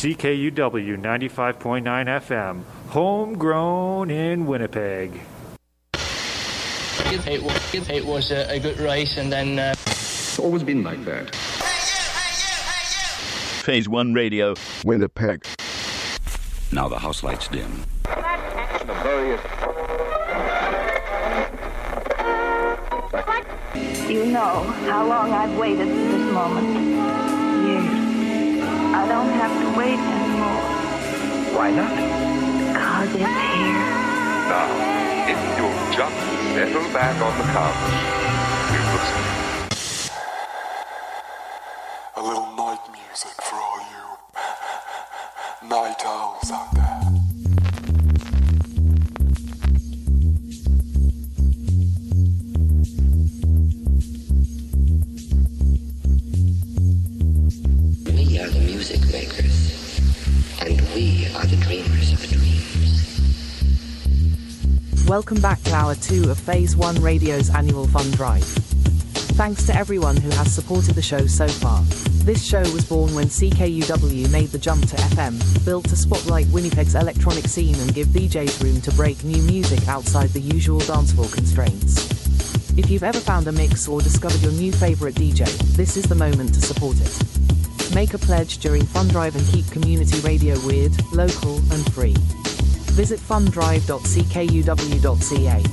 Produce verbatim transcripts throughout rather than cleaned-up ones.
C K U W ninety-five point nine F M, homegrown in Winnipeg. It was, it was a, a good race, and then... Uh... It's always been like that. Hey you, hey you, hey you! Phase One Radio, Winnipeg. Now the house lights dim. You know how long I've waited for this moment. Years. I don't have to wait anymore. Why not? Because it's here. Now, if you'll just settle back on the couch, we'll listen. A little night music for all you night owls out there. We are the music makers, and we are the dreamers of dreams. Welcome back to hour two of Phase One Radio's annual fund drive. Thanks to everyone who has supported the show so far. This show was born when C K U W made the jump to F M, built to spotlight Winnipeg's electronic scene and give D Js room to break new music outside the usual dancefloor constraints. If you've ever found a mix or discovered your new favorite D J, this is the moment to support it. Make a pledge during Fund Drive and keep community radio weird, local, and free. Visit funddrive dot c k u w dot c a.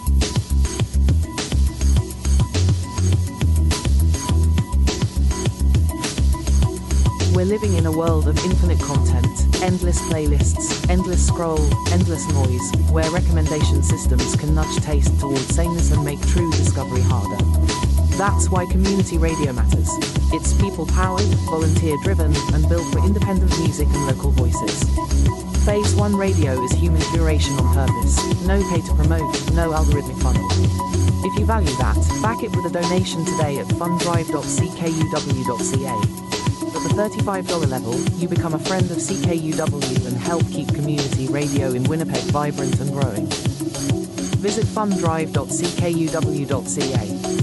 We're living in a world of infinite content, endless playlists, endless scroll, endless noise, where recommendation systems can nudge taste towards sameness and make true discovery harder. That's why community radio matters. It's people-powered, volunteer-driven, and built for independent music and local voices. Phase One Radio is human curation on purpose. No pay to promote, no algorithmic funnel. If you value that, back it with a donation today at funddrive dot c k u w dot c a. At the thirty-five dollars level, you become a friend of C K U W and help keep community radio in Winnipeg vibrant and growing. Visit funddrive dot c k u w dot c a.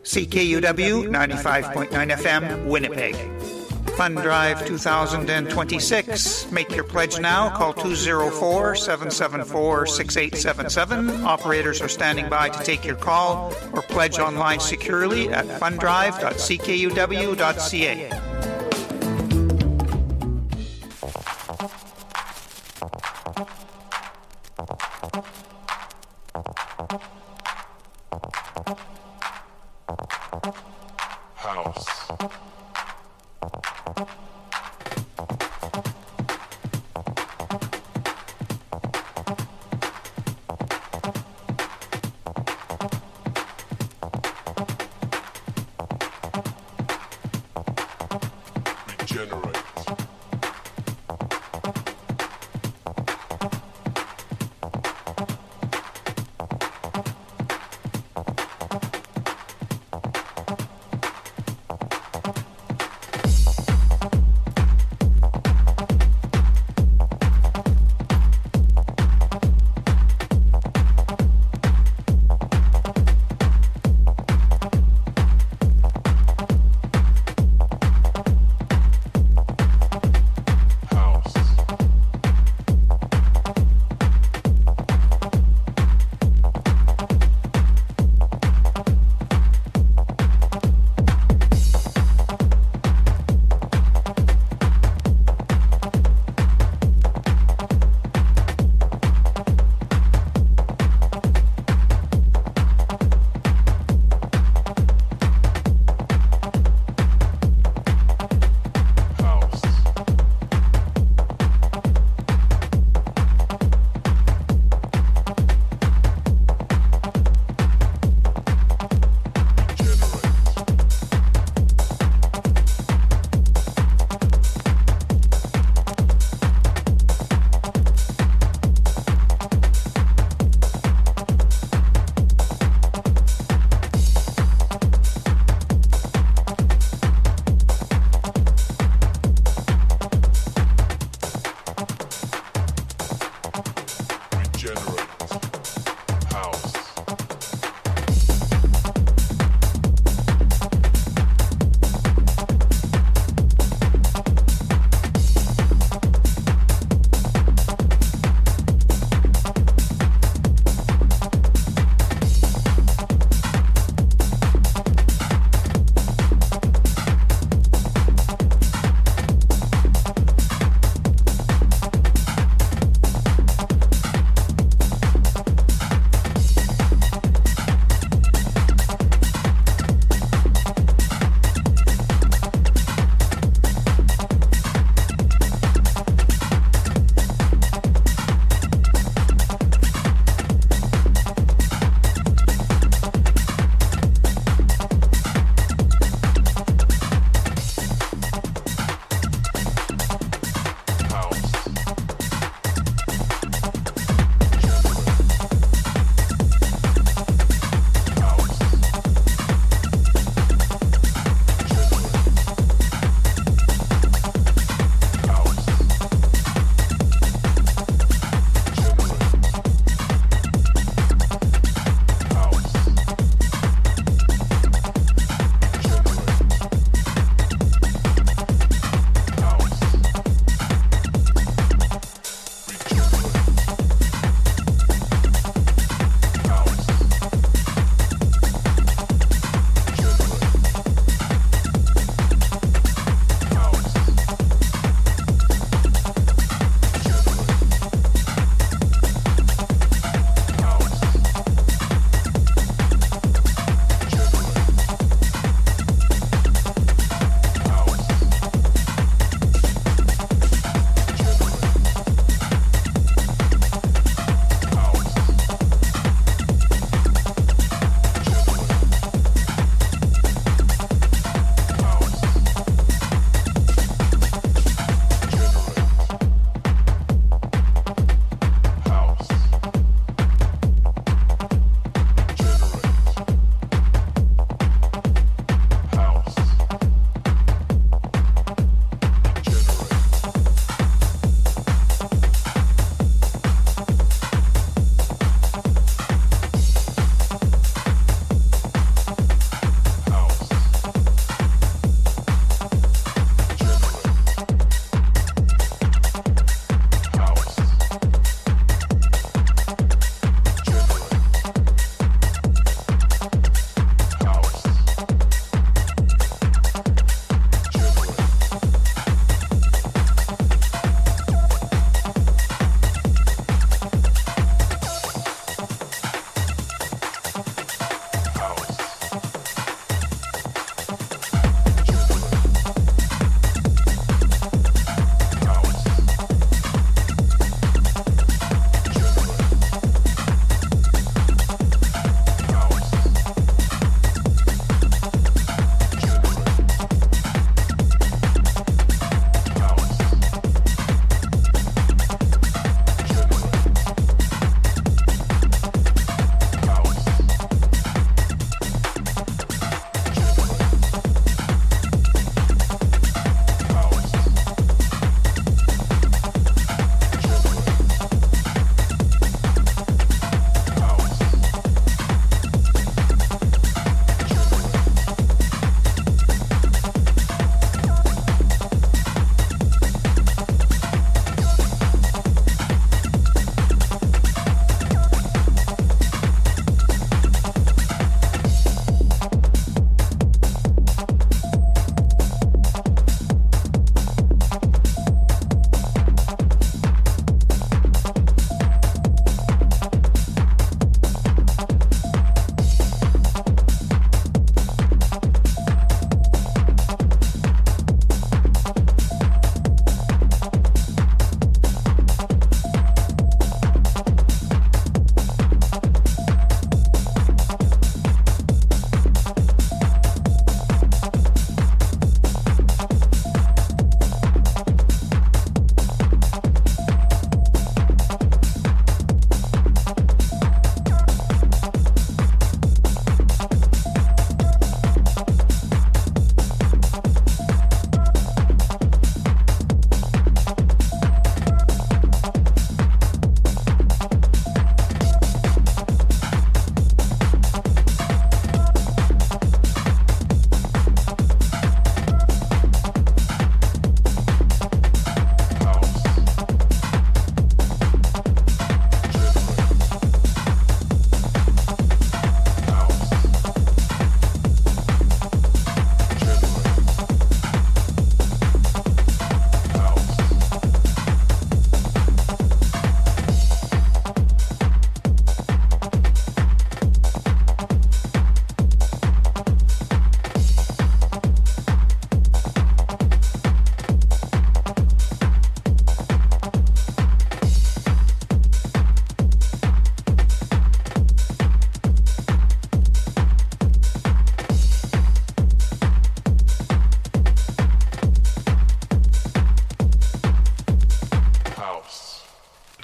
C K U W ninety-five point nine F M, Winnipeg. Fund Drive two thousand twenty-six. Make your pledge now. Call two oh four, seven seven four, six eight seven seven. Operators are standing by to take your call, or pledge online securely at funddrive dot c k u w dot c a.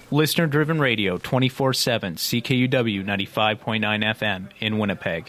Listener-driven radio, twenty-four seven, C K U W ninety-five point nine F M in Winnipeg.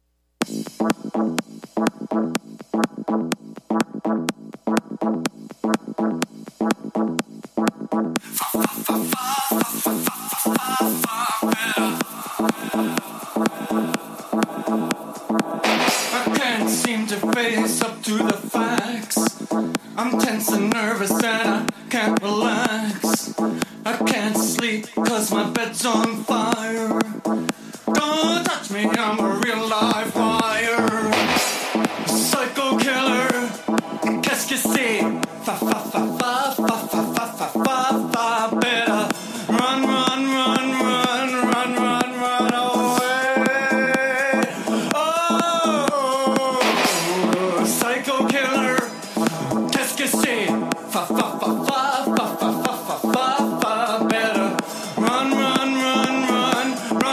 I can't seem to face up to the facts. I'm tense and nervous and I can't relax. I can't sleep cause my bed's on fire. Don't touch me, I'm a real live wire. Psycho killer, qu'est-ce que c'est? Fa fa fa fa fa fa fa fa fa fa. Better run, run, run, run, run, run, run away. Oh, psycho killer, qu'est-ce que c'est? Fa fa fa fa fa fa fa fa fa. Better run, run, run, run, run.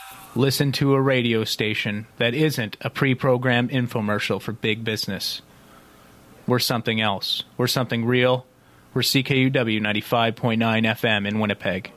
Listen to a radio station that isn't a pre-programmed infomercial for big business. We're something else. We're something real. We're C K U W ninety-five point nine F M in Winnipeg.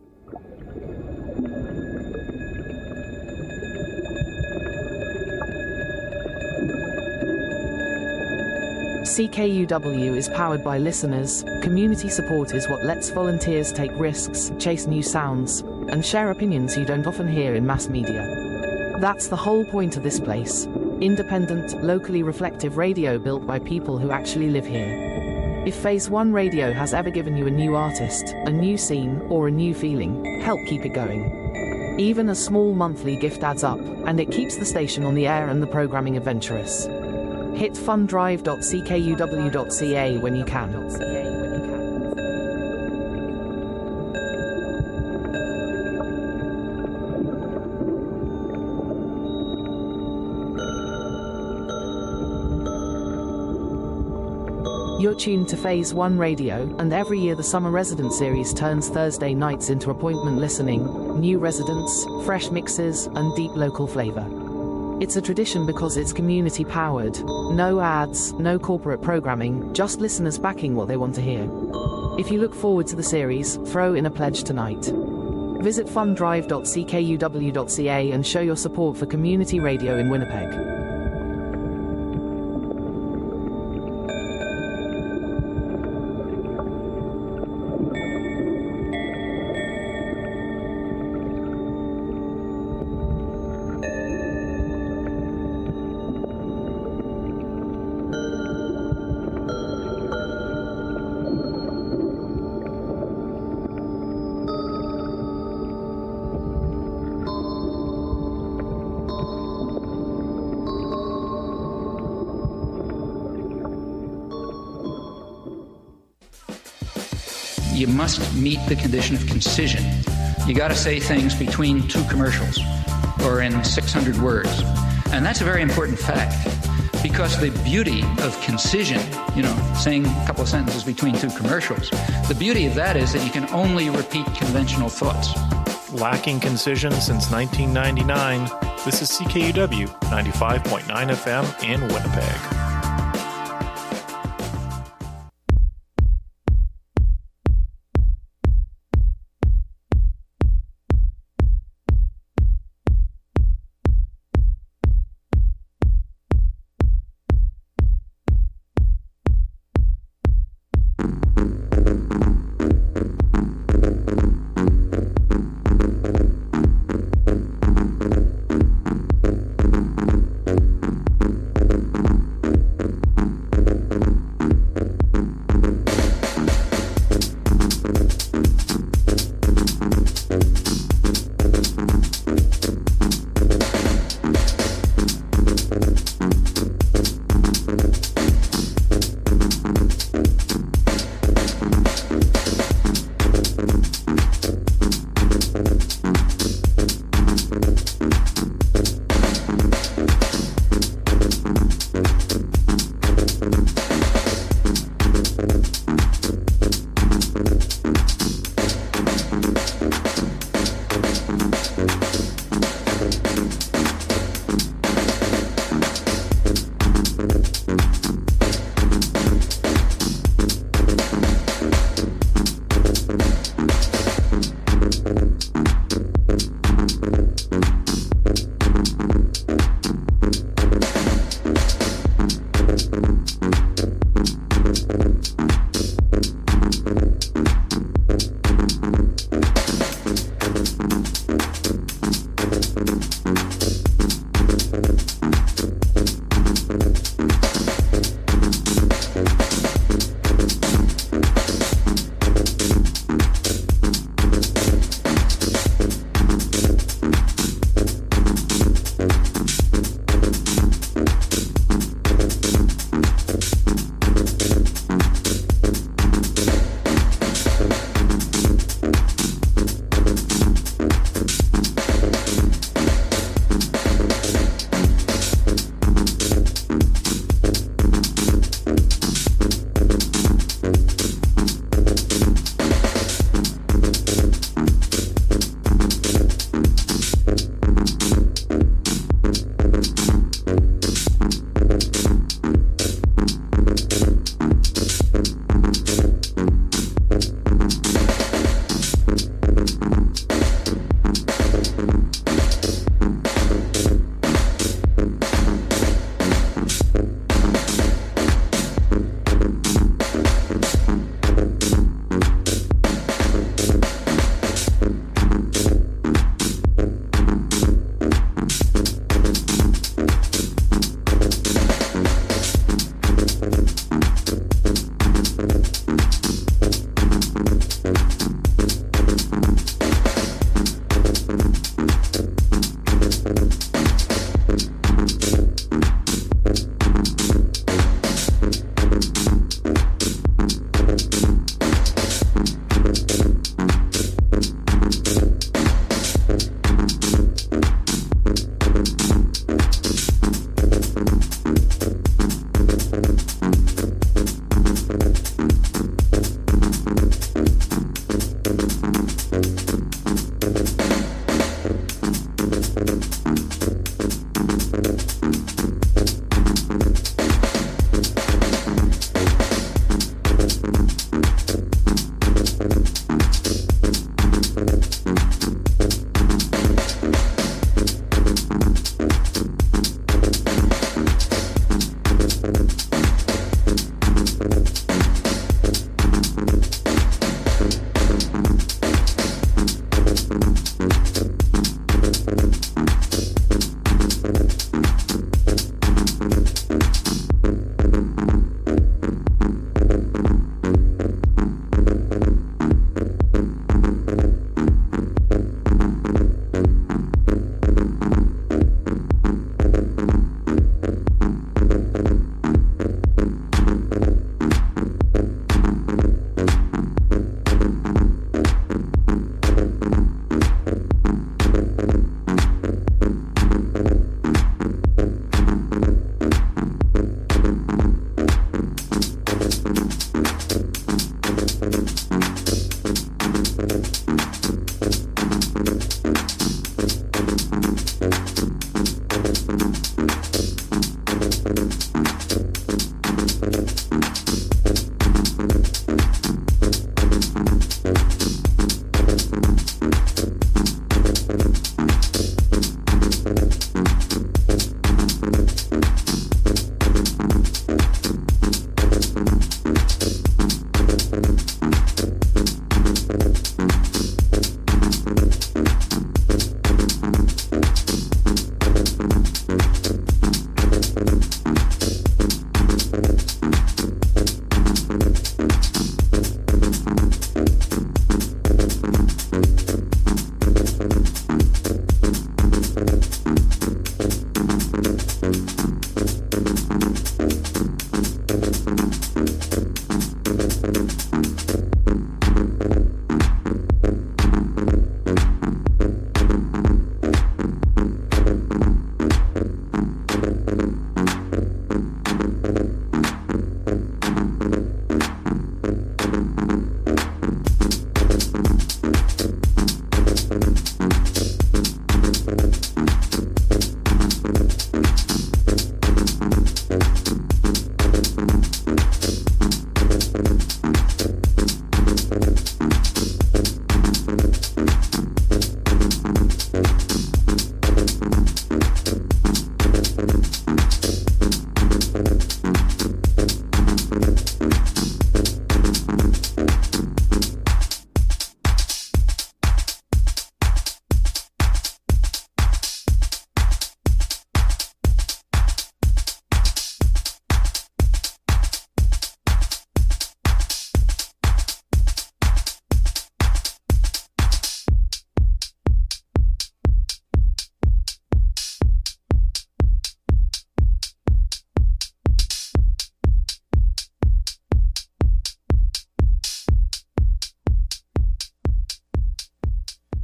C K U W is powered by listeners. Community support is what lets volunteers take risks, chase new sounds, and share opinions you don't often hear in mass media. That's the whole point of this place. Independent, locally reflective radio built by people who actually live here. If Phase one Radio has ever given you a new artist, a new scene, or a new feeling, help keep it going. Even a small monthly gift adds up, and it keeps the station on the air and the programming adventurous. Hit fundrive dot c k u w dot c a when you can. You're tuned to Phase one Radio, and every year the Summer Resident Series turns Thursday nights into appointment listening, new residents, fresh mixes, and deep local flavor. It's a tradition because it's community-powered. No ads, no corporate programming, just listeners backing what they want to hear. If you look forward to the series, throw in a pledge tonight. Visit fundrive dot c k u w dot c a and show your support for community radio in Winnipeg. You must meet the condition of concision. You got to say things between two commercials or in six hundred words. And that's a very important fact because the beauty of concision, you know, saying a couple of sentences between two commercials, the beauty of that is that you can only repeat conventional thoughts. Lacking concision since nineteen ninety-nine, this is C K U W ninety-five point nine F M in Winnipeg.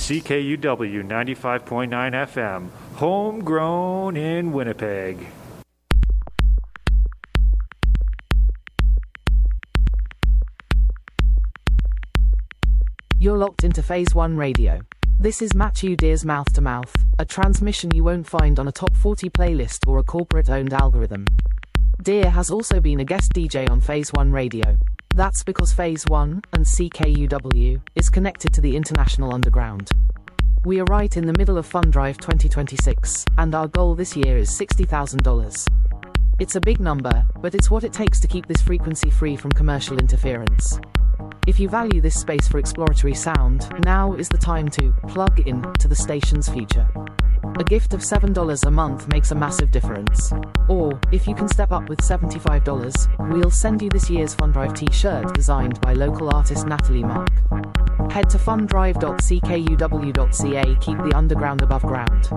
C K U W ninety-five point nine F M, homegrown in Winnipeg. You're locked into Phase one Radio. This is Matthew Deer's Mouth to Mouth, a transmission you won't find on a top forty playlist or a corporate-owned algorithm. Deer has also been a guest D J on Phase one Radio. That's because Phase one and C K U W is connected to the international underground. We are right in the middle of Fund Drive twenty twenty-six, and our goal this year is sixty thousand dollars. It's a big number, but it's what it takes to keep this frequency free from commercial interference. If you value this space for exploratory sound, now is the time to plug in to the station's future. A gift of seven dollars a month makes a massive difference. Or, if you can step up with seventy-five dollars, we'll send you this year's Fund Drive t-shirt designed by local artist Natalie Mark. Head to funddrive dot c k u w dot c a. Keep the underground above ground.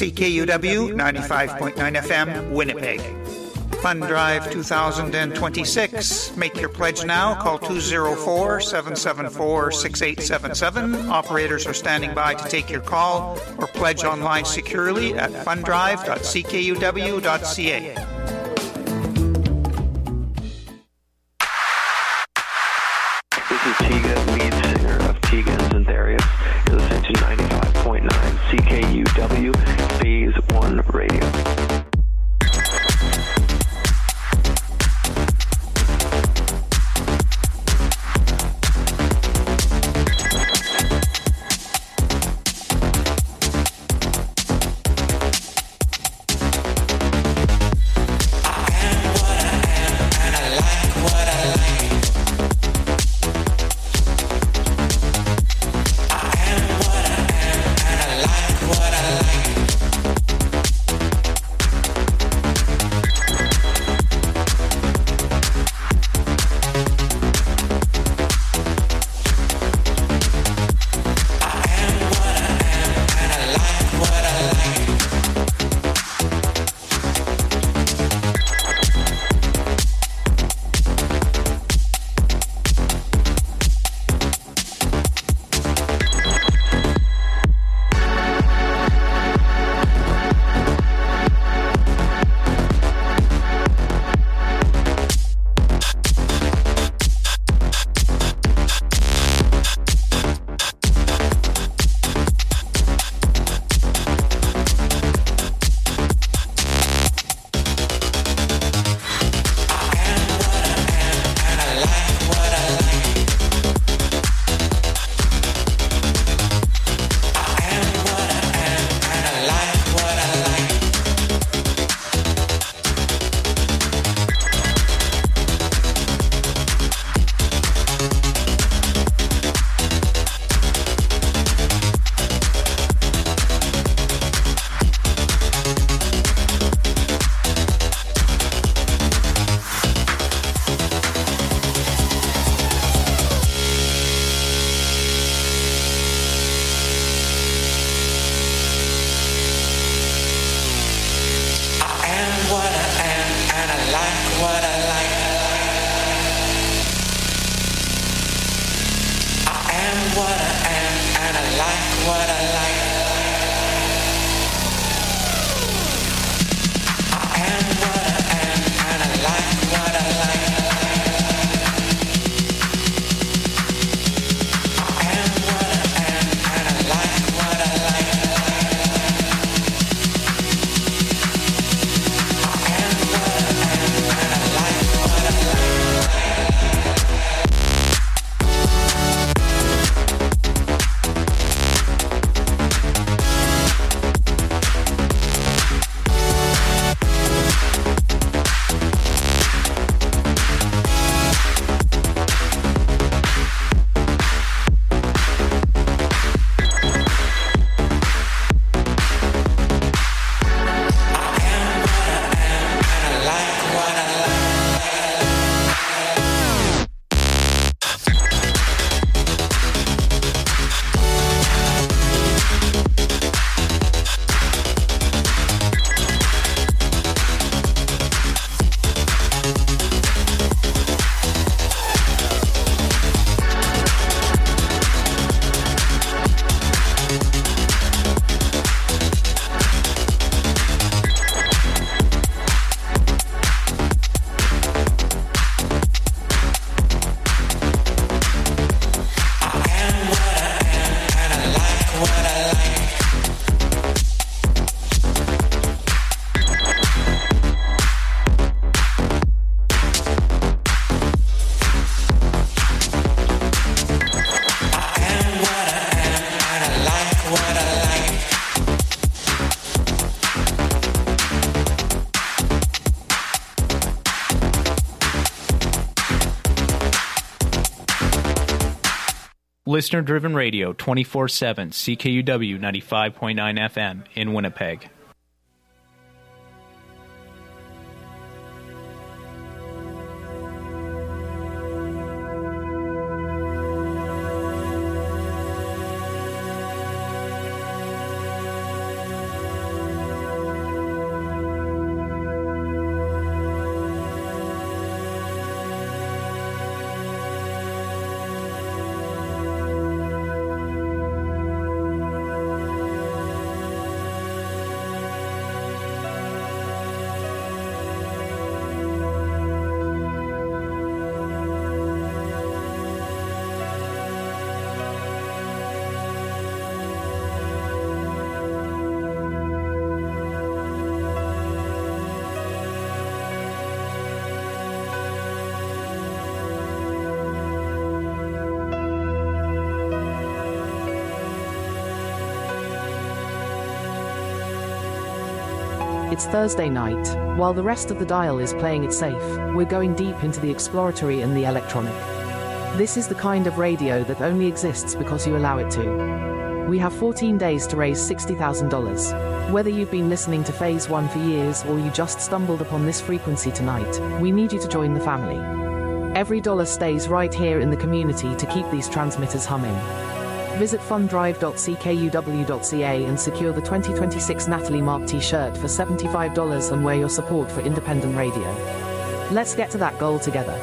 C K U W ninety-five point nine F M, Winnipeg. Fund Drive two thousand twenty-six. Make your pledge now. Call two oh four, seven seven four, six eight seven seven. Operators are standing by to take your call or pledge online securely at funddrive dot c k u w dot c a. This is Tiga, lead singer of Tiga and Zendarius. You're listening to ninety-five point nine C K U W, Phase one Radio. Listener-driven radio, twenty-four seven, C K U W ninety-five point nine F M in Winnipeg. It's Thursday night. While the rest of the dial is playing it safe, we're going deep into the exploratory and the electronic. This is the kind of radio that only exists because you allow it to. We have fourteen days to raise sixty thousand dollars. Whether you've been listening to Phase one for years or you just stumbled upon this frequency tonight, we need you to join the family. Every dollar stays right here in the community to keep these transmitters humming. Visit fundrive dot c k u w dot c a and secure the twenty twenty-six Natalie Mark t-shirt for seventy-five dollars and wear your support for independent radio. Let's get to that goal together.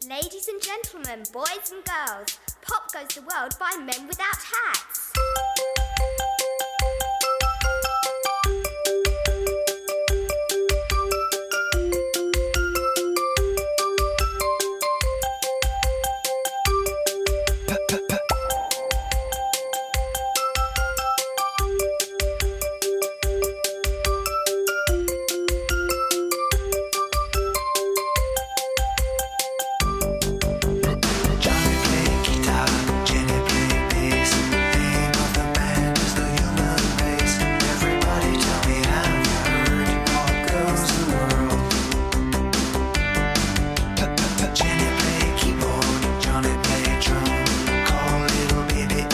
Ladies and gentlemen, boys and girls, Pop Goes the World by Men Without Hats.